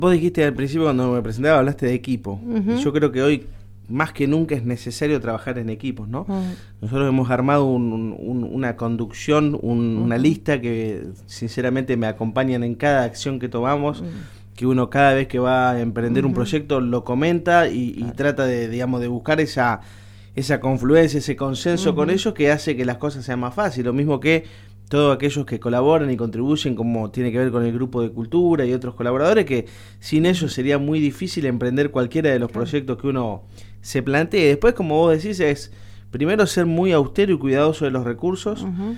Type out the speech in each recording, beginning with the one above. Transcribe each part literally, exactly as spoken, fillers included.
Vos dijiste al principio cuando me presentaba, hablaste de equipo. Uh-huh. Y yo creo que hoy, más que nunca, es necesario trabajar en equipos, ¿no? Uh-huh. Nosotros hemos armado un, un, una conducción, un, uh-huh. una lista que sinceramente me acompañan en cada acción que tomamos, uh-huh. que uno cada vez que va a emprender uh-huh. un proyecto lo comenta y, claro. y trata de, digamos, de buscar esa, esa confluencia, ese consenso uh-huh. con ellos que hace que las cosas sean más fáciles. Lo mismo que todos aquellos que colaboran y contribuyen, como tiene que ver con el grupo de cultura y otros colaboradores, que sin ellos sería muy difícil emprender cualquiera de los proyectos que uno se plantee. Después, como vos decís, es primero ser muy austero y cuidadoso de los recursos, uh-huh.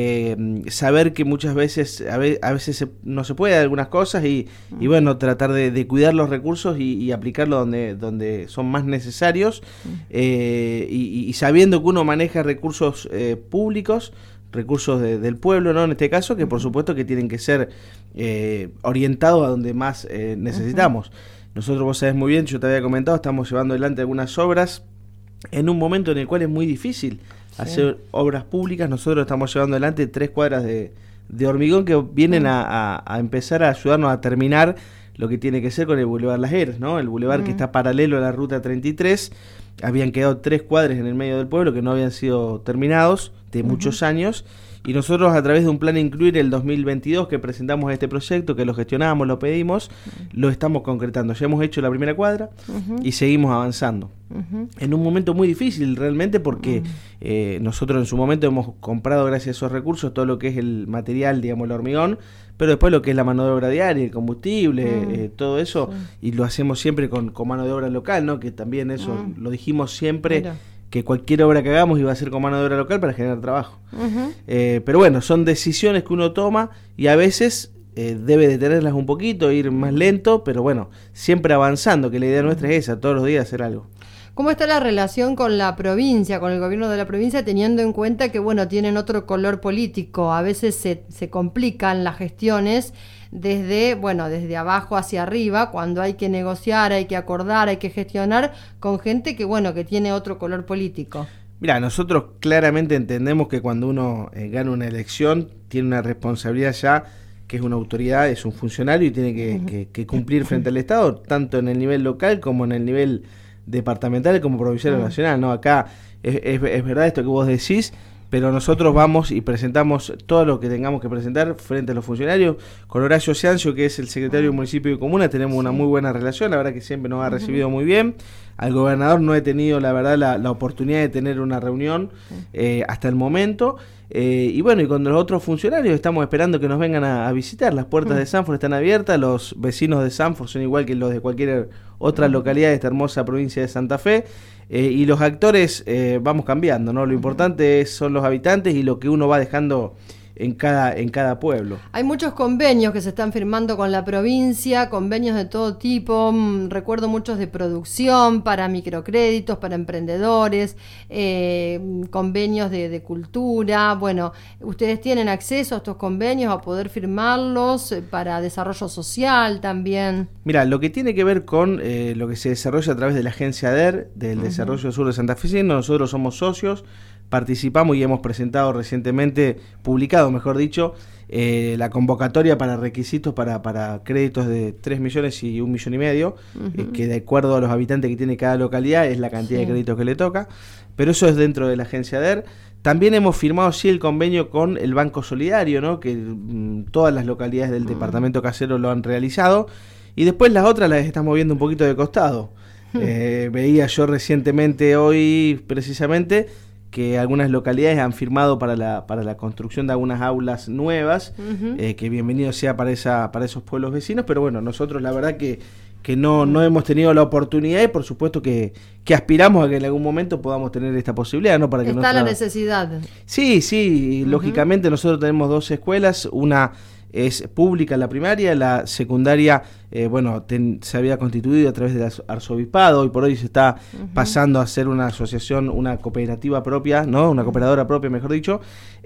eh, saber que muchas veces a, ve, a veces se, no se puede algunas cosas y, uh-huh. y bueno, tratar de, de cuidar los recursos y, y aplicarlos donde, donde son más necesarios, uh-huh. eh, y, y sabiendo que uno maneja recursos eh, públicos, recursos de, del pueblo, ¿no? En este caso, que por supuesto que tienen que ser eh, orientados a donde más eh, necesitamos. Uh-huh. Nosotros, vos sabés muy bien, yo te había comentado, estamos llevando adelante algunas obras en un momento en el cual es muy difícil sí. hacer obras públicas. Nosotros estamos llevando adelante tres cuadras de, de hormigón que vienen uh-huh. a, a, a empezar a ayudarnos a terminar lo que tiene que ser con el Boulevard Las Heras, ¿no? El bulevar uh-huh. que está paralelo a la Ruta treinta y tres. Habían quedado tres cuadras en el medio del pueblo que no habían sido terminados de uh-huh. muchos años, y nosotros a través de un plan Incluir el dos mil veintidós que presentamos este proyecto, que lo gestionamos, lo pedimos, uh-huh. lo estamos concretando. Ya hemos hecho la primera cuadra uh-huh. y seguimos avanzando. Uh-huh. En un momento muy difícil realmente porque uh-huh. eh, nosotros en su momento hemos comprado gracias a esos recursos todo lo que es el material, digamos el hormigón, pero después lo que es la mano de obra diaria, el combustible, uh-huh. eh, todo eso, sí. y lo hacemos siempre con, con mano de obra local, ¿no? Que también eso uh-huh. lo dijimos siempre. Mira. Que cualquier obra que hagamos iba a ser con mano de obra local para generar trabajo. Uh-huh. Eh, pero bueno, son decisiones que uno toma y a veces eh, debe detenerlas un poquito, ir más lento, pero bueno, siempre avanzando, que la idea nuestra es esa, todos los días hacer algo. ¿Cómo está la relación con la provincia, con el gobierno de la provincia, teniendo en cuenta que, bueno, tienen otro color político? A veces se, se complican las gestiones desde, bueno, desde abajo hacia arriba, cuando hay que negociar, hay que acordar, hay que gestionar con gente que, bueno, que tiene otro color político. Mira, nosotros claramente entendemos que cuando uno eh, gana una elección, tiene una responsabilidad ya, que es una autoridad, es un funcionario y tiene que, uh-huh. que, que cumplir frente al Estado, tanto en el nivel local como en el nivel departamental como provincial o uh-huh. nacional, ¿no? Acá es, es, es verdad esto que vos decís, pero nosotros vamos y presentamos todo lo que tengamos que presentar frente a los funcionarios. Con Horacio Ciancio, que es el secretario del municipio de Comuna, tenemos sí. una muy buena relación, la verdad que siempre nos ha recibido uh-huh. muy bien. Al gobernador no he tenido, la verdad, la, la oportunidad de tener una reunión eh, hasta el momento. Eh, y bueno, y con los otros funcionarios estamos esperando que nos vengan a, a visitar. Las puertas uh-huh. de Sanford están abiertas, los vecinos de Sanford son igual que los de cualquier otra uh-huh. localidad de esta hermosa provincia de Santa Fe. Eh, y los actores eh, vamos cambiando, ¿no? Lo importante es, son los habitantes y lo que uno va dejando en cada, en cada pueblo. Hay muchos convenios que se están firmando con la provincia, convenios de todo tipo, mmm, recuerdo muchos de producción, para microcréditos, para emprendedores, eh, convenios de, de cultura. Bueno, ustedes tienen acceso a estos convenios, a poder firmarlos eh, para desarrollo social también. Mira, lo que tiene que ver con eh, lo que se desarrolla a través de la agencia D E R, del uh-huh. Desarrollo Sur de Santa Fe, nosotros somos socios, participamos y hemos presentado recientemente, publicado mejor dicho, eh, la convocatoria para requisitos para, para créditos de tres millones y un millón y medio, uh-huh. eh, que de acuerdo a los habitantes que tiene cada localidad es la cantidad sí. de créditos que le toca, pero eso es dentro de la agencia D E R. También hemos firmado sí el convenio con el Banco Solidario, ¿no? Que mm, todas las localidades del uh-huh. departamento casero lo han realizado, y después las otras las estamos viendo un poquito de costado. Uh-huh. Eh, veía yo recientemente, hoy precisamente, que algunas localidades han firmado para la para la construcción de algunas aulas nuevas, uh-huh. eh, que bienvenido sea para esa para esos pueblos vecinos, pero bueno, nosotros la verdad que, que no, no hemos tenido la oportunidad y por supuesto que, que aspiramos a que en algún momento podamos tener esta posibilidad, ¿no? Para que está nuestra... la necesidad. Sí, sí, uh-huh. lógicamente nosotros tenemos dos escuelas, una es pública la primaria, la secundaria, eh, bueno, ten, se había constituido a través del arzobispado, y por hoy se está uh-huh. pasando a ser una asociación, una cooperativa propia, ¿no? Una cooperadora propia, mejor dicho,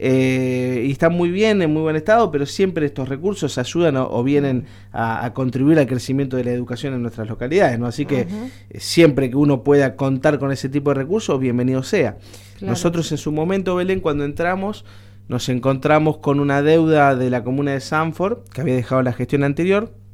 eh, y está muy bien, en muy buen estado, pero siempre estos recursos ayudan o, o vienen a, a contribuir al crecimiento de la educación en nuestras localidades, ¿no? Así que uh-huh. eh, siempre que uno pueda contar con ese tipo de recursos, bienvenido sea. Claro. Nosotros en su momento, Belén, cuando entramos, nos encontramos con una deuda de la comuna de Sanford, que había dejado la gestión anterior,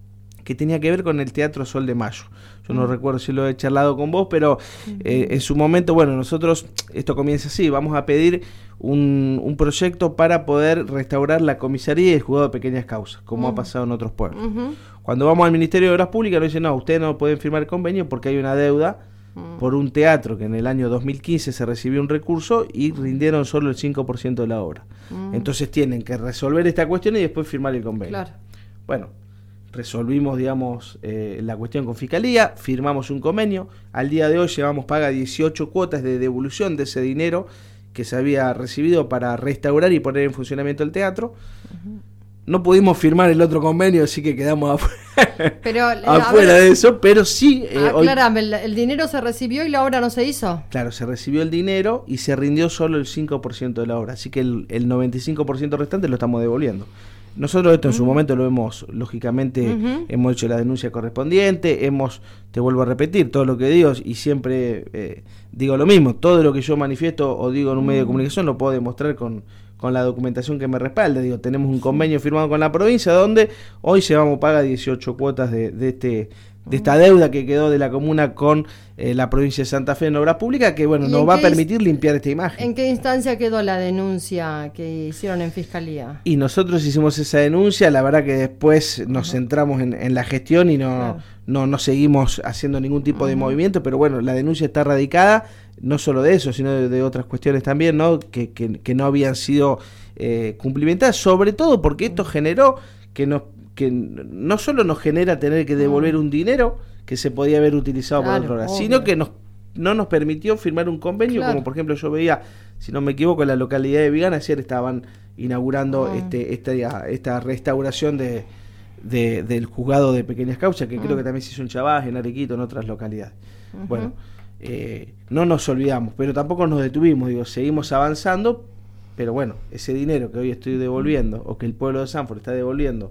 que tenía que ver con el Teatro Sol de Mayo. Yo no uh-huh. recuerdo si lo he charlado con vos, pero uh-huh. eh, en su momento, bueno, nosotros, esto comienza así, vamos a pedir un, un proyecto para poder restaurar la comisaría y el juzgado de pequeñas causas, como uh-huh. ha pasado en otros pueblos. Uh-huh. Cuando vamos al Ministerio de Obras Públicas nos dicen, no, ustedes no pueden firmar el convenio porque hay una deuda uh-huh. por un teatro que en el año dos mil quince se recibió un recurso y rindieron solo el cinco por ciento de la obra. Uh-huh. Entonces tienen que resolver esta cuestión y después firmar el convenio. Claro. Bueno, resolvimos, digamos, eh, la cuestión con Fiscalía, firmamos un convenio. Al día de hoy llevamos paga dieciocho cuotas de devolución de ese dinero que se había recibido para restaurar y poner en funcionamiento el teatro. Uh-huh. No pudimos firmar el otro convenio, así que quedamos afuera, pero, afuera ver, de eso, pero sí... Eh, aclarame, hoy, ¿el dinero se recibió y la obra no se hizo? Claro, se recibió el dinero y se rindió solo el cinco por ciento de la obra, así que el, el noventa y cinco por ciento restante lo estamos devolviendo. Nosotros esto en uh-huh. su momento lo hemos, lógicamente, uh-huh. hemos hecho la denuncia correspondiente, hemos, te vuelvo a repetir, todo lo que digo, y siempre eh, digo lo mismo, todo lo que yo manifiesto o digo en un uh-huh. medio de comunicación lo puedo demostrar con... con la documentación que me respalda. Digo, tenemos un convenio firmado con la provincia donde hoy llevamos paga dieciocho cuotas de, de este de esta deuda que quedó de la comuna con eh, la provincia de Santa Fe en obras públicas, que bueno, nos va a permitir limpiar esta imagen. ¿En qué instancia quedó la denuncia que hicieron en Fiscalía? Y nosotros hicimos esa denuncia, la verdad que después nos uh-huh. centramos en, en la gestión y no, claro. no, no seguimos haciendo ningún tipo uh-huh. de movimiento, pero bueno, la denuncia está radicada, no solo de eso, sino de, de otras cuestiones también, ¿no? Que, que, que no habían sido eh, cumplimentadas, sobre todo porque esto generó que nos que no solo nos genera tener que devolver un dinero que se podía haber utilizado claro, por otro lado, sino que nos, no nos permitió firmar un convenio, claro. como por ejemplo yo veía, si no me equivoco, en la localidad de Vigán, ayer estaban inaugurando uh-huh. este, esta, esta restauración de, de, del juzgado de pequeñas causas, que uh-huh. creo que también se hizo en Chabás, en Arequito, en otras localidades. Uh-huh. Bueno, eh, no nos olvidamos, pero tampoco nos detuvimos, digo, seguimos avanzando, pero bueno, ese dinero que hoy estoy devolviendo, uh-huh. o que el pueblo de Sanford está devolviendo,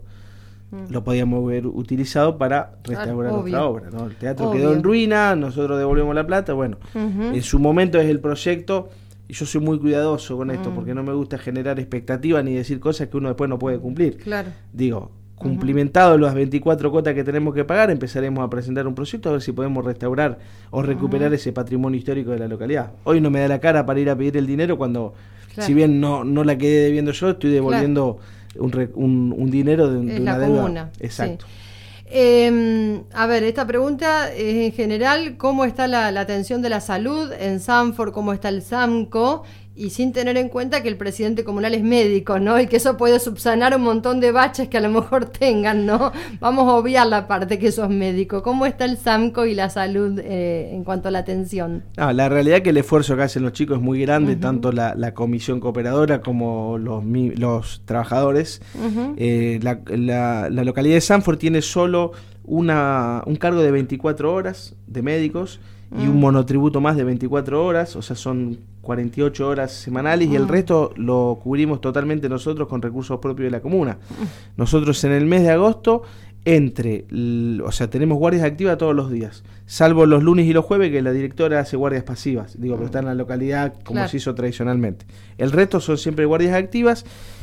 lo podíamos haber utilizado para restaurar ah, nuestra obra, ¿no? El teatro obvio. Quedó en ruina, nosotros devolvemos la plata, bueno, uh-huh. en su momento es el proyecto, y yo soy muy cuidadoso con esto, uh-huh. porque no me gusta generar expectativas ni decir cosas que uno después no puede cumplir. Claro. Digo, cumplimentado uh-huh. las veinticuatro cuotas que tenemos que pagar, empezaremos a presentar un proyecto a ver si podemos restaurar o recuperar uh-huh. ese patrimonio histórico de la localidad. Hoy no me da la cara para ir a pedir el dinero cuando, claro. si bien no, no la quedé debiendo yo, estoy devolviendo... Claro. Un, un, un dinero de, de una deuda. Comuna. Exacto. Sí. Eh, a ver, esta pregunta es en general, ¿cómo está la, la atención de la salud en Sanford? ¿Cómo está el SAMCO? Y sin tener en cuenta que el presidente comunal es médico, ¿no? Y que eso puede subsanar un montón de baches que a lo mejor tengan, ¿no? Vamos a obviar la parte que sos médico. ¿Cómo está el SAMCO y la salud eh, en cuanto a la atención? No, la realidad es que el esfuerzo que hacen los chicos es muy grande, uh-huh. tanto la, la comisión cooperadora como los, los trabajadores. Uh-huh. Eh, la, la, la localidad de Sanford tiene solo una, un cargo de veinticuatro horas de médicos uh-huh. y un monotributo más de veinticuatro horas, o sea, son cuarenta y ocho horas semanales, uh-huh. y el resto lo cubrimos totalmente nosotros con recursos propios de la comuna. Uh-huh. Nosotros en el mes de agosto, entre, o sea, tenemos guardias activas todos los días, salvo los lunes y los jueves que la directora hace guardias pasivas, digo, uh-huh. pero está en la localidad como claro. se hizo tradicionalmente. El resto son siempre guardias activas,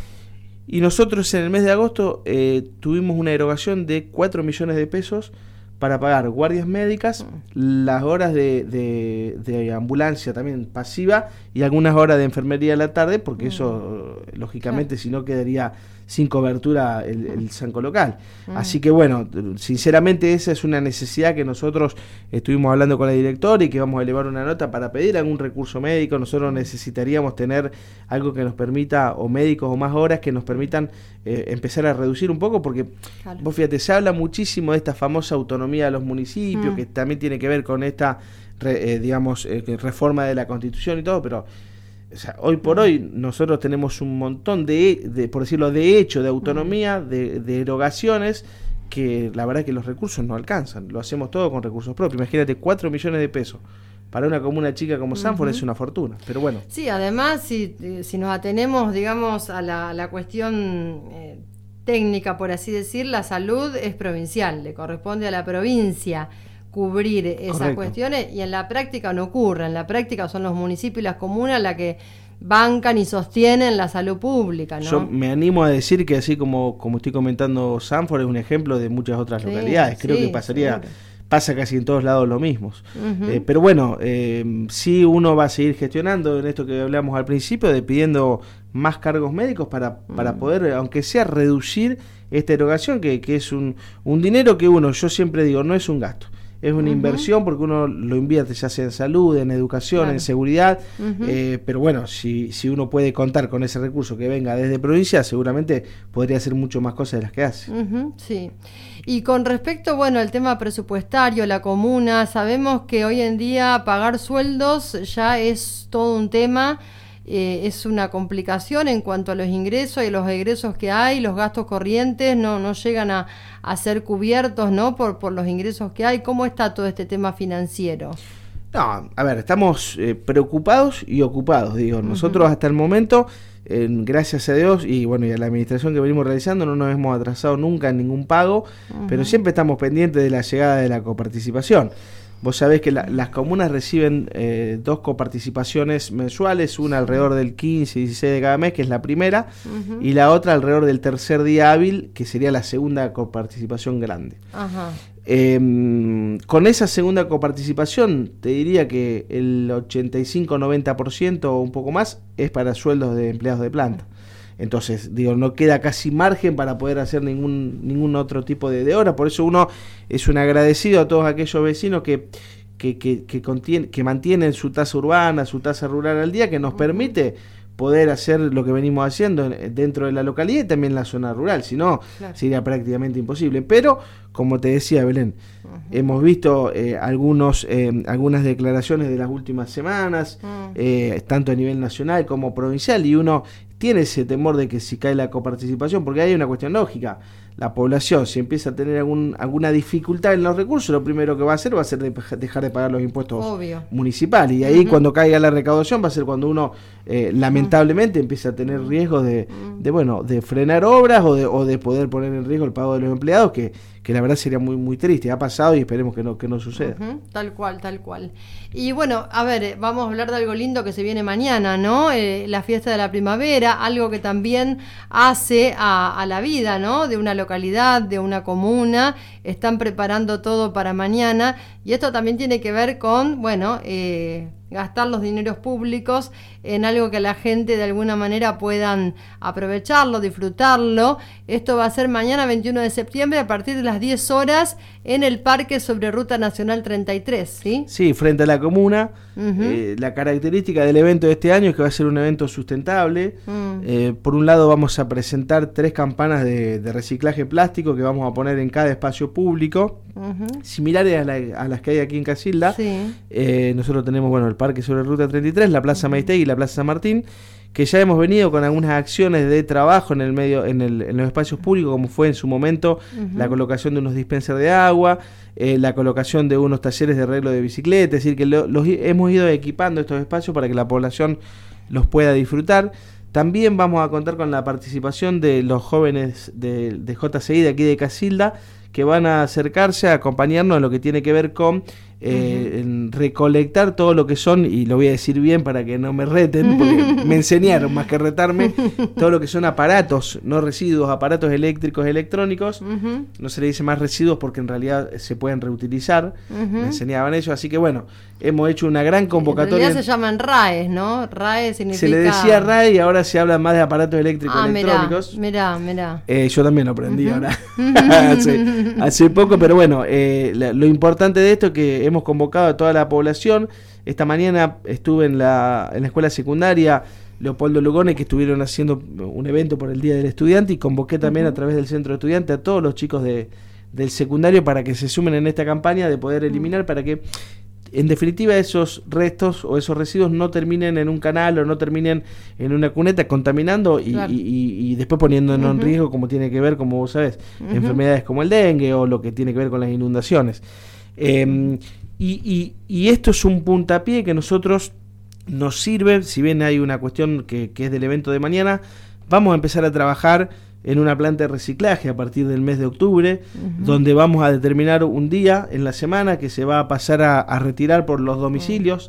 y nosotros en el mes de agosto eh, tuvimos una erogación de cuatro millones de pesos para pagar guardias médicas, las horas de, de, de ambulancia también pasiva y algunas horas de enfermería a la tarde, porque eso, lógicamente, si no quedaría sin cobertura el, el SAMCO local. Así que bueno, sinceramente esa es una necesidad que nosotros estuvimos hablando con la directora y que vamos a elevar una nota para pedir algún recurso médico. Nosotros necesitaríamos tener algo que nos permita, o médicos o más horas que nos permitan eh, empezar a reducir un poco, porque claro. vos fíjate, se habla muchísimo de esta famosa autonomía de los municipios, mm. que también tiene que ver con esta, re, eh, digamos, eh, reforma de la Constitución y todo, pero o sea, hoy por hoy nosotros tenemos un montón de, de por decirlo, de hecho, de autonomía, de, de erogaciones, que la verdad es que los recursos no alcanzan. Lo hacemos todo con recursos propios. Imagínate, cuatro millones de pesos. Para una comuna chica como Sanford uh-huh. es una fortuna, pero bueno. Sí, además, si, si nos atenemos, digamos, a la, a la cuestión eh, técnica, por así decir, la salud es provincial, le corresponde a la provincia cubrir esas Correcto. Cuestiones, y en la práctica no ocurre. En la práctica son los municipios y las comunas las que bancan y sostienen la salud pública, ¿no? Yo me animo a decir que así como, como estoy comentando, Sanford es un ejemplo de muchas otras sí, localidades. Creo sí, que pasaría, seguro. pasa casi en todos lados lo mismo. Uh-huh. Eh, pero bueno, eh, sí uno va a seguir gestionando en esto que hablamos al principio, de pidiendo más cargos médicos para, para uh-huh. poder, aunque sea, reducir esta erogación, que, que es un, un dinero que uno, yo siempre digo, no es un gasto. Es una uh-huh. inversión porque uno lo invierte ya sea en salud, en educación, claro. en seguridad, uh-huh. eh, pero bueno, si, si uno puede contar con ese recurso que venga desde provincia, seguramente podría hacer mucho más cosas de las que hace. Uh-huh, sí. Y con respecto, bueno, al tema presupuestario, la comuna, sabemos que hoy en día pagar sueldos ya es todo un tema. Eh, es una complicación en cuanto a los ingresos y los egresos que hay, los gastos corrientes no, no llegan a, a ser cubiertos, ¿no? Por, por los ingresos que hay. ¿Cómo está todo este tema financiero? No, a ver, estamos eh, preocupados y ocupados, digo. Nosotros uh-huh. hasta el momento, eh, gracias a Dios y bueno, y a la administración que venimos realizando, no nos hemos atrasado nunca en ningún pago, uh-huh. pero siempre estamos pendientes de la llegada de la coparticipación. Vos sabés que la, las comunas reciben eh, dos coparticipaciones mensuales, una alrededor del quince, dieciséis de cada mes, que es la primera, uh-huh. y la otra alrededor del tercer día hábil, que sería la segunda coparticipación grande. Ajá. Eh, con esa segunda coparticipación, te diría que el ochenta y cinco a noventa por ciento o un poco más es para sueldos de empleados de planta. Entonces, digo, no queda casi margen para poder hacer ningún ningún otro tipo de, de obra. Por eso uno es un agradecido a todos aquellos vecinos que que, que, que, contiene, que mantienen su tasa urbana, su tasa rural al día, que nos permite poder hacer lo que venimos haciendo dentro de la localidad y también en la zona rural. Si no, claro. sería prácticamente imposible. Pero, como te decía, Belén, uh-huh. hemos visto eh, algunos eh, algunas declaraciones de las últimas semanas, uh-huh. eh, tanto a nivel nacional como provincial, y uno tiene ese temor de que si cae la coparticipación, porque hay una cuestión lógica. La población, si empieza a tener algún, alguna dificultad en los recursos, lo primero que va a hacer va a ser de, dejar de pagar los impuestos Obvio. municipales. Y ahí uh-huh. cuando caiga la recaudación va a ser cuando uno eh, lamentablemente uh-huh. empieza a tener riesgo de, de bueno de frenar obras o de, o de poder poner en riesgo el pago de los empleados, que, que la verdad sería muy muy triste. Ha pasado y esperemos que no, que no suceda. Uh-huh. Tal cual, tal cual. Y bueno, a ver, vamos a hablar de algo lindo que se viene mañana, ¿no? Eh, la fiesta de la primavera, algo que también hace a, a la vida, ¿no? De una localidad, de una comuna, están preparando todo para mañana, y esto también tiene que ver con, bueno, eh, gastar los dineros públicos en algo que la gente de alguna manera puedan aprovecharlo, disfrutarlo. Esto va a ser mañana veintiuno de septiembre a partir de las diez horas en el Parque sobre Ruta Nacional treinta y tres, ¿sí? Sí, frente a la comuna. Uh-huh. Eh, la característica del evento de este año es que va a ser un evento sustentable. Uh-huh. Eh, por un lado vamos a presentar tres campanas de, de reciclaje plástico que vamos a poner en cada espacio público, uh-huh. similares a, la, a las que hay aquí en Casilda. Sí. Eh, nosotros tenemos, bueno, el Parque sobre Ruta treinta y tres, la Plaza uh-huh. Maistegui y la Plaza San Martín, que ya hemos venido con algunas acciones de trabajo en el medio, en, el, en los espacios públicos, como fue en su momento uh-huh. la colocación de unos dispensers de agua, eh, la colocación de unos talleres de arreglo de bicicleta, es decir, que lo, los hemos ido equipando estos espacios para que la población los pueda disfrutar. También vamos a contar con la participación de los jóvenes de, de J C I de aquí de Casilda, que van a acercarse a acompañarnos en lo que tiene que ver con eh, uh-huh. en recolectar todo lo que son, y lo voy a decir bien para que no me reten, porque me enseñaron más que retarme, todo lo que son aparatos, no residuos, aparatos eléctricos, electrónicos, uh-huh. no se le dice más residuos porque en realidad se pueden reutilizar, uh-huh. me enseñaban eso, así que bueno, hemos hecho una gran convocatoria. En realidad se llaman R A Es, ¿no? R A E significa... Se le decía R A E y ahora se habla más de aparatos eléctricos ah, electrónicos. Mirá, mirá. Eh, yo también lo aprendí uh-huh. ahora, hace, hace poco, pero bueno, eh, la, lo importante de esto es que hemos convocado a toda la población. Esta mañana estuve en la, en la escuela secundaria Leopoldo Lugones, que estuvieron haciendo un evento por el Día del Estudiante, y convoqué también uh-huh. a través del Centro de Estudiantes a todos los chicos de, del secundario para que se sumen en esta campaña de poder eliminar, uh-huh. para que en definitiva esos restos o esos residuos no terminen en un canal o no terminen en una cuneta contaminando y, claro. y, y, y después poniéndonos uh-huh. en riesgo, como tiene que ver, como vos sabés, uh-huh. enfermedades como el dengue o lo que tiene que ver con las inundaciones. Eh, y, y, y esto es un puntapié que nosotros nos sirve, si bien hay una cuestión que, que es del evento de mañana, vamos a empezar a trabajar en una planta de reciclaje a partir del mes de octubre, uh-huh. donde vamos a determinar un día en la semana que se va a pasar a, a retirar por los domicilios. Uh-huh.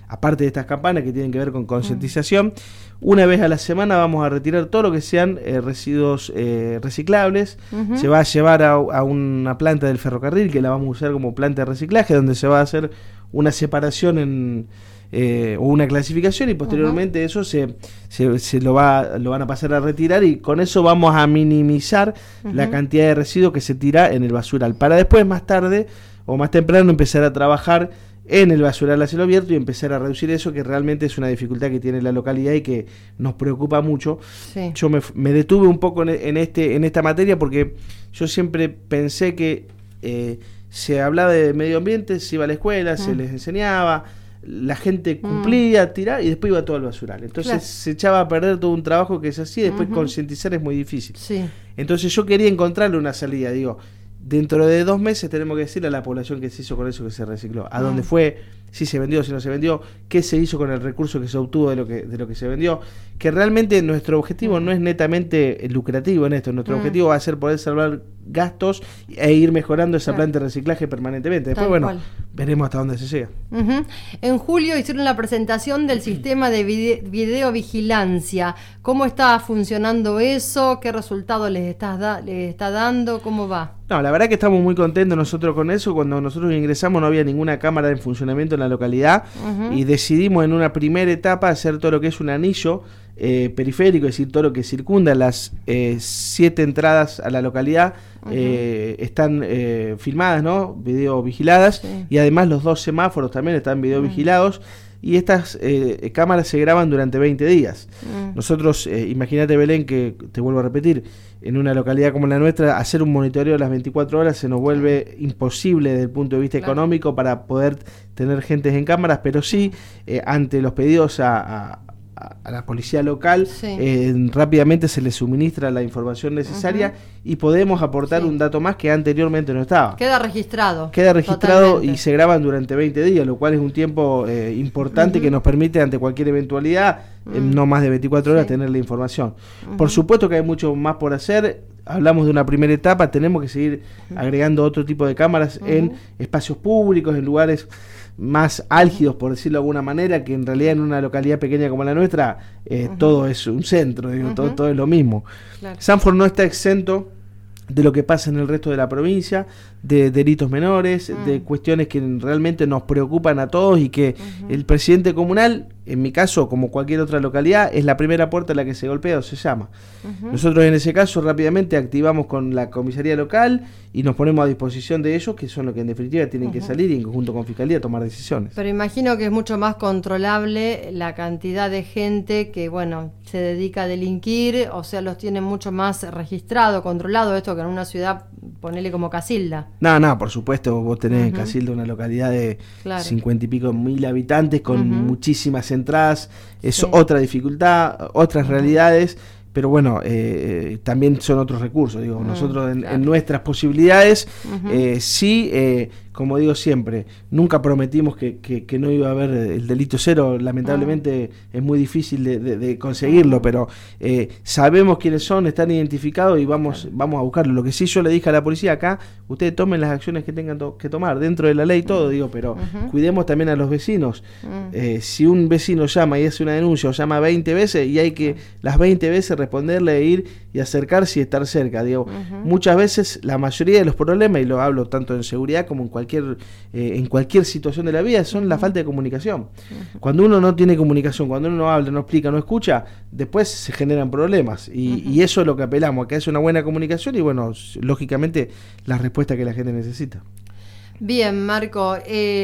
aparte de estas campañas que tienen que ver con concientización, una vez a la semana vamos a retirar todo lo que sean eh, residuos eh, reciclables. Uh-huh. Se va a llevar a, a una planta del ferrocarril que la vamos a usar como planta de reciclaje, donde se va a hacer una separación en eh, o una clasificación y posteriormente uh-huh. eso se, se, se lo va lo van a pasar a retirar y con eso vamos a minimizar uh-huh. la cantidad de residuos que se tira en el basural, para después más tarde o más temprano empezar a trabajar en el basural a cielo abierto y empezar a reducir eso, que realmente es una dificultad que tiene la localidad y que nos preocupa mucho. Sí. Yo me, me detuve un poco en, en, este, en esta materia porque yo siempre pensé que eh, se hablaba de medio ambiente, se iba a la escuela, mm. se les enseñaba, la gente cumplía, mm. tiraba y después iba todo al basural. Entonces claro. se echaba a perder todo un trabajo que se hacía y después uh-huh. concientizar es muy difícil. Sí. Entonces yo quería encontrarle una salida, digo, dentro de dos meses tenemos que decirle a la población qué se hizo con eso que se recicló, a mm. dónde fue, si se vendió, si no se vendió, qué se hizo con el recurso que se obtuvo de lo que de lo que se vendió, que realmente nuestro objetivo mm. no es netamente lucrativo en esto, nuestro mm. objetivo va a ser poder salvar gastos e ir mejorando esa claro. planta de reciclaje permanentemente. Después, Tal bueno, cual. veremos hasta dónde se llega. Uh-huh. En julio hicieron la presentación del sistema de vide- videovigilancia. ¿Cómo está funcionando eso? ¿Qué resultado les, estás da- les está dando? ¿Cómo va? No, la verdad que estamos muy contentos nosotros con eso. Cuando nosotros ingresamos no había ninguna cámara en funcionamiento en la localidad uh-huh. y decidimos en una primera etapa hacer todo lo que es un anillo eh, periférico, es decir, todo lo que circunda las eh, siete entradas a la localidad uh-huh. eh, están eh, filmadas, ¿no? Video vigiladas sí. y además los dos semáforos también están video uh-huh. vigilados. Y estas eh, cámaras se graban durante veinte días. Mm. Nosotros, eh, imagínate Belén, que te vuelvo a repetir, en una localidad como la nuestra, hacer un monitoreo de las veinticuatro horas se nos vuelve imposible desde el punto de vista claro. económico para poder tener gentes en cámaras, pero sí, eh, ante los pedidos a, a, a la policía local, sí. eh, rápidamente se les suministra la información necesaria uh-huh. y podemos aportar sí. un dato más que anteriormente no estaba. Queda registrado. Queda registrado totalmente. Y se graban durante veinte días, lo cual es un tiempo eh, importante uh-huh. que nos permite ante cualquier eventualidad, uh-huh. en no más de veinticuatro horas, sí. tener la información. Uh-huh. Por supuesto que hay mucho más por hacer. Hablamos de una primera etapa, tenemos que seguir uh-huh. agregando otro tipo de cámaras uh-huh. en espacios públicos, en lugares más álgidos, por decirlo de alguna manera, que en realidad en una localidad pequeña como la nuestra eh, uh-huh. todo es un centro, digo, uh-huh. todo, todo es lo mismo. Claro. Sanford no está exento de lo que pasa en el resto de la provincia, de delitos menores, uh-huh. de cuestiones que realmente nos preocupan a todos y que uh-huh. el presidente comunal, en mi caso, como cualquier otra localidad, es la primera puerta a la que se golpea o se llama. Uh-huh. Nosotros en ese caso rápidamente activamos con la comisaría local y nos ponemos a disposición de ellos, que son los que en definitiva tienen uh-huh. que salir y en conjunto con Fiscalía tomar decisiones. Pero imagino que es mucho más controlable la cantidad de gente que, bueno, se dedica a delinquir, o sea, los tienen mucho más registrado, controlado, esto que en una ciudad, ponele como Casilda. No, no, por supuesto, vos tenés uh-huh. Casilda, una localidad de cincuenta claro. y pico mil habitantes con uh-huh. muchísimas entradas, es sí. otra dificultad, otras uh-huh. realidades, pero bueno, eh, también son otros recursos, digo, uh-huh. nosotros en, claro. en nuestras posibilidades, uh-huh. eh, sí, eh, como digo siempre, nunca prometimos que, que, que no iba a haber el delito cero, lamentablemente uh-huh. es muy difícil de, de, de conseguirlo, uh-huh. pero eh, sabemos quiénes son, están identificados y vamos, claro. vamos a buscarlo. Lo que sí yo le dije a la policía acá, ustedes tomen las acciones que tengan to- que tomar, dentro de la ley todo, uh-huh. digo, pero uh-huh. cuidemos también a los vecinos. Uh-huh. Eh, si un vecino llama y hace una denuncia o llama veinte veces y hay que las veinte veces responderle, ir y acercarse y estar cerca, digo, uh-huh. muchas veces la mayoría de los problemas, y lo hablo tanto en seguridad como en cualquier Cualquier, eh, en cualquier situación de la vida, son uh-huh. la falta de comunicación. Uh-huh. Cuando uno no tiene comunicación, cuando uno no habla, no explica, no escucha, después se generan problemas y, uh-huh. y eso es lo que apelamos, a que haya una buena comunicación y bueno, lógicamente la respuesta que la gente necesita. Bien, Marco,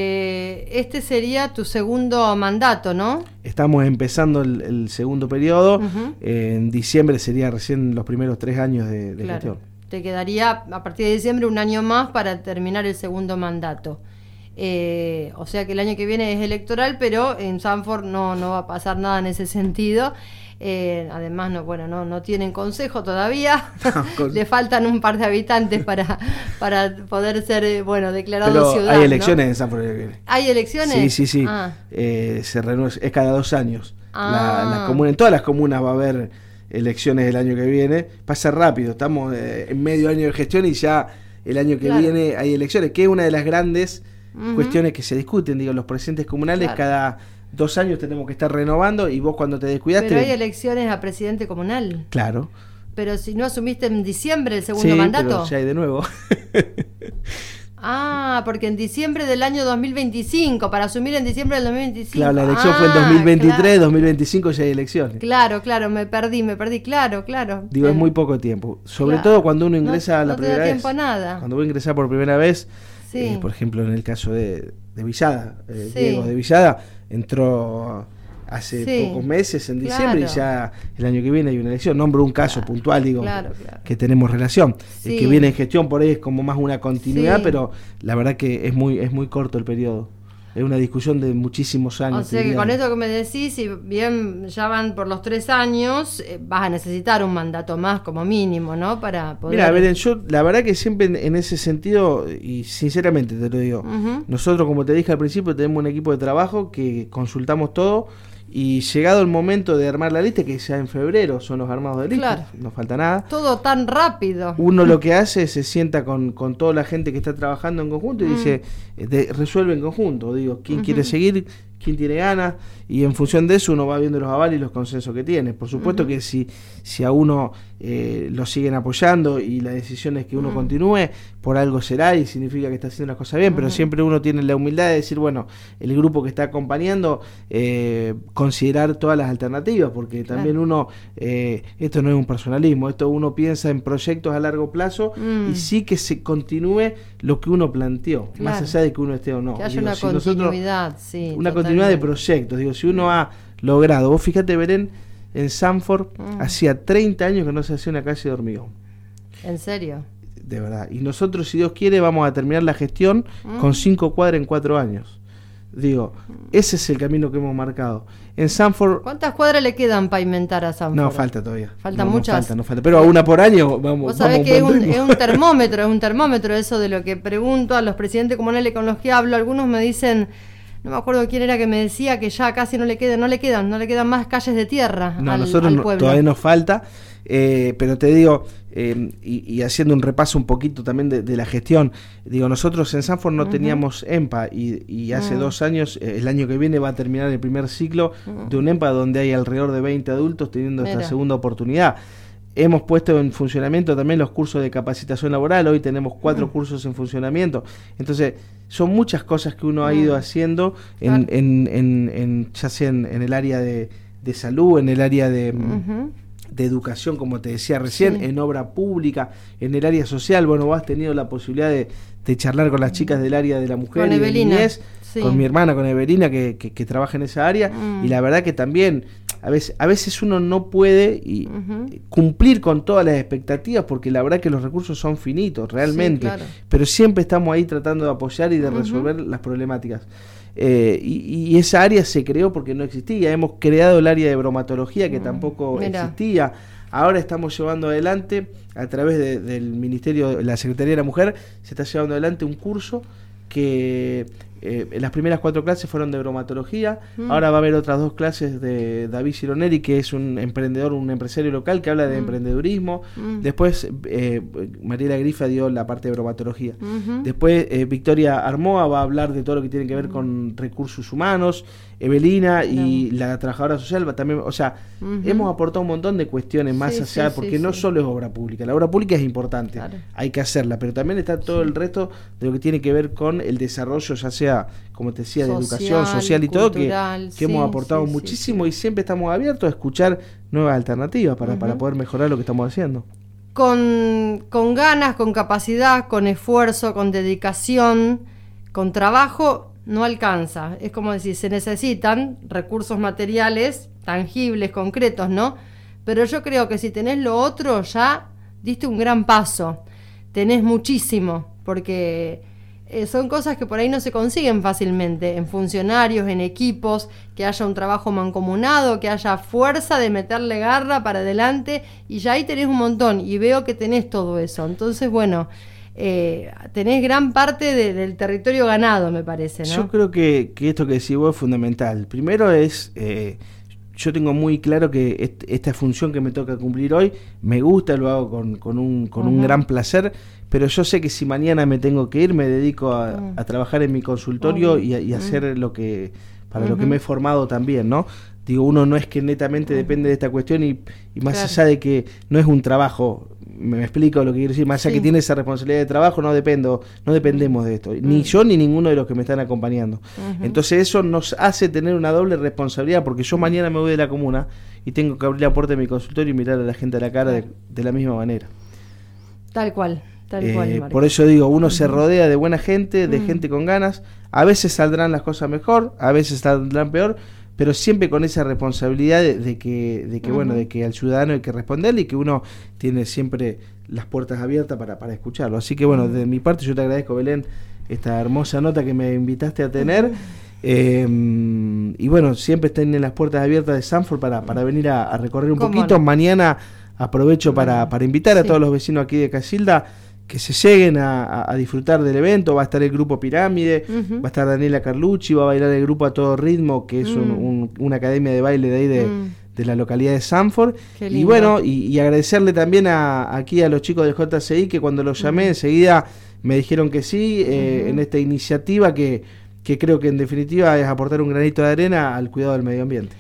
eh, este sería tu segundo mandato, ¿no? Estamos empezando el, el segundo periodo, uh-huh. eh, en diciembre sería recién los primeros tres años de, de claro. gestión. Te quedaría a partir de diciembre un año más para terminar el segundo mandato. Eh, o sea que el año que viene es electoral, pero en Sanford no, no va a pasar nada en ese sentido. Eh, además, no, bueno, no, no tienen consejo todavía. Le faltan un par de habitantes para, para poder ser, bueno, declarados ciudadanos. Hay elecciones, ¿no? En Sanford. ¿Hay elecciones? Sí, sí, sí. Ah. Eh, se renueva, es cada dos años. Ah. La, la comuna, en todas las comunas va a haber elecciones el año que viene. Pasa rápido, estamos eh, en medio año de gestión y ya el año que claro. viene hay elecciones, que es una de las grandes uh-huh. cuestiones que se discuten. Digo, los presidentes comunales claro. cada dos años tenemos que estar renovando y vos cuando te descuidaste... Pero hay elecciones a presidente comunal. Claro. Pero si no asumiste en diciembre el segundo sí, mandato. Pero ya hay de nuevo. Ah, porque en diciembre del año dos mil veinticinco, para asumir en diciembre del dos mil veinticinco. Claro, la elección ah, fue en dos mil veintitrés, claro. dos mil veinticinco ya hay elecciones. Claro, claro, me perdí, me perdí, claro, claro. Digo, eh, es muy poco tiempo. Sobre claro. todo cuando uno ingresa no, a la no te primera da vez. tiempo a nada. Cuando voy a ingresar por primera vez, Sí. eh, por ejemplo, en el caso de, de Villada, eh, Sí. Diego de Villada, entró hace Sí. pocos meses, en diciembre, Claro. y ya el año que viene hay una elección. Nombro un caso Claro. puntual, digo, Claro, claro. que tenemos relación. Sí. El que viene en gestión por ahí es como más una continuidad, Sí. pero la verdad que es muy, es muy corto el periodo. Es una discusión de muchísimos años. O sea que con esto que me decís, si bien ya van por los tres años, eh, vas a necesitar un mandato más como mínimo, ¿no? Para poder... Mira, Belén, yo la verdad que siempre en, en ese sentido, y sinceramente te lo digo, Uh-huh. nosotros, como te dije al principio, tenemos un equipo de trabajo que consultamos todo, y llegado el momento de armar la lista, que ya en febrero son los armados de lista, Claro. no falta nada. Todo tan rápido. Uno lo que hace es se sienta con, con toda la gente que está trabajando en conjunto y Mm. dice, eh, de- resuelve en conjunto, digo, quién Ujú. quiere seguir, quién tiene ganas, y en función de eso uno va viendo los avales y los consensos que tiene. Por supuesto Ujú. que si, si a uno eh, lo siguen apoyando y la decisión es que uno Mm. continúe, por algo será y significa que está haciendo las cosas bien, pero Ujú. siempre uno tiene la humildad de decir, bueno, el grupo que está acompañando, eh, considerar todas las alternativas, porque también Claro. uno, eh, esto no es un personalismo, esto uno piensa en proyectos a largo plazo Mm. y sí que se continúe lo que uno planteó, Claro. más allá de que uno esté o no. Que haya Digo, una si nosotros- continuidad, sí. una continuidad de totalmente. proyectos. Digo, si uno ha logrado, vos fíjate, Belén, en Sanford, Mm. hacía treinta años que no se hacía una calle de hormigón. ¿En serio? De verdad. Y nosotros, si Dios quiere, vamos a terminar la gestión Mm. con cinco cuadras en cuatro años. Digo, ese es el camino que hemos marcado. En Sanford, ¿Cuántas cuadras le quedan pavimentar a Sanford? no, falta todavía. ¿Faltan No, no muchas? falta, no falta. Pero a una por año vamos. Vos sabés vamos que es un, ritmo. es un termómetro, es un termómetro eso de lo que pregunto a los presidentes comunales con los que hablo. Algunos me dicen, no me acuerdo quién era que me decía que ya casi no le quedan, no le quedan, no le quedan más calles de tierra No, al, nosotros al no- pueblo. todavía nos falta, eh, pero te digo, eh, y, y haciendo un repaso un poquito también de, de la gestión, digo, nosotros en Sanford no Ujú. teníamos EMPA y, y hace Mm. dos años, eh, el año que viene va a terminar el primer ciclo Mm. de un EMPA donde hay alrededor de veinte adultos teniendo esta Mira. segunda oportunidad. Hemos puesto en funcionamiento también los cursos de capacitación laboral, hoy tenemos cuatro Mm. cursos en funcionamiento, entonces son muchas cosas que uno ha Mm. ido haciendo, en, Claro. en, en, en- ya sea en, en el área de, de salud, en el área de... Ujú. de educación, como te decía recién, Sí. en obra pública, en el área social. Bueno, vos has tenido la posibilidad de, de charlar con las chicas del área de la mujer Con y de Evelina, niñez, sí. con mi hermana, con Evelina, que, que, que trabaja en esa área, Mm. y la verdad que también a veces, a veces uno no puede y, Ujú. cumplir con todas las expectativas, porque la verdad que los recursos son finitos, realmente, claro. pero siempre estamos ahí tratando de apoyar y de Ujú. resolver las problemáticas. Eh, y, y esa área se creó porque no existía. Hemos creado el área de bromatología que Mm, tampoco mirá. existía. Ahora estamos llevando adelante, a través de- del Ministerio, la Secretaría de la Mujer, se está llevando adelante un curso que eh, en las primeras cuatro clases fueron de bromatología. Mm. Ahora va a haber otras dos clases de David Gironelli, que es un emprendedor, un empresario local que habla de Mm. emprendedurismo. Mm. Después eh, Mariela Grifa dio la parte de bromatología. Ujú. Después eh, Victoria Armoa va a hablar de todo lo que tiene que ver con recursos humanos. Evelina y la trabajadora social va también, o sea, Ujú. hemos aportado un montón de cuestiones más Sí, allá, sí, porque sí, no sí. solo es obra pública, la obra pública es importante, Claro. hay que hacerla, pero también está todo el resto de lo que tiene que ver con el desarrollo, ya sea, como te decía, de Social, educación, social y todo, que, cultural, que sí, hemos aportado sí, sí, muchísimo sí. y siempre estamos abiertos a escuchar nuevas alternativas para, para Ujú. poder mejorar lo que estamos haciendo. Con, con ganas, con capacidad, con esfuerzo, con dedicación, con trabajo, no alcanza. Es como decir, se necesitan recursos materiales, tangibles, concretos, ¿no? Pero yo creo que si tenés lo otro, ya diste un gran paso. Tenés muchísimo, porque eh, son cosas que por ahí no se consiguen fácilmente, en funcionarios, en equipos, que haya un trabajo mancomunado, que haya fuerza de meterle garra para adelante, y ya ahí tenés un montón, y veo que tenés todo eso. Entonces, bueno, eh, tenés gran parte de, del territorio ganado, me parece, ¿no? Yo creo que, que esto que decís vos es fundamental. Primero es, eh, yo tengo muy claro que est- esta función que me toca cumplir hoy, me gusta, lo hago con, con, un, con un Ujú. gran placer, pero yo sé que si mañana me tengo que ir, me dedico a, Mm. a trabajar en mi consultorio Obvio. y a, y a Mm. hacer lo que para uh-huh. lo que me he formado también, ¿no? Digo, uno no es que netamente uh-huh. depende de esta cuestión y, y más claro. allá de que no es un trabajo, me explico lo que quiero decir, más allá sí. que tiene esa responsabilidad de trabajo, no dependo, no dependemos de esto, uh-huh. ni yo ni ninguno de los que me están acompañando. Uh-huh. Entonces eso nos hace tener una doble responsabilidad, porque yo uh-huh. mañana me voy de la comuna y tengo que abrir la puerta de mi consultorio y mirar a la gente a la cara uh-huh. de, de la misma manera. Tal cual. Tal eh, cual, por eso digo, uno uh-huh. se rodea de buena gente, de uh-huh. gente con ganas, a veces saldrán las cosas mejor, a veces saldrán peor, pero siempre con esa responsabilidad de, de que, de que uh-huh. bueno, de que al ciudadano hay que responderle y que uno tiene siempre las puertas abiertas para, para escucharlo. Así que bueno, de mi parte yo te agradezco, Belén, esta hermosa nota que me invitaste a tener. Uh-huh. Eh, y bueno, siempre tienen las puertas abiertas de Sanford para, para venir a, a recorrer un poquito. No? Mañana aprovecho para, para invitar sí. a todos los vecinos aquí de Casilda que se lleguen a, a, a disfrutar del evento. Va a estar el grupo Pirámide, uh-huh. va a estar Daniela Carlucci, va a bailar el grupo A Todo Ritmo, que es mm. un, un, una academia de baile de ahí de, mm. de la localidad de Sanford. Y bueno, y, y agradecerle también a, aquí a los chicos de J C I que cuando los llamé uh-huh. enseguida me dijeron que sí, eh, uh-huh. en esta iniciativa que, que creo que en definitiva es aportar un granito de arena al cuidado del medio ambiente.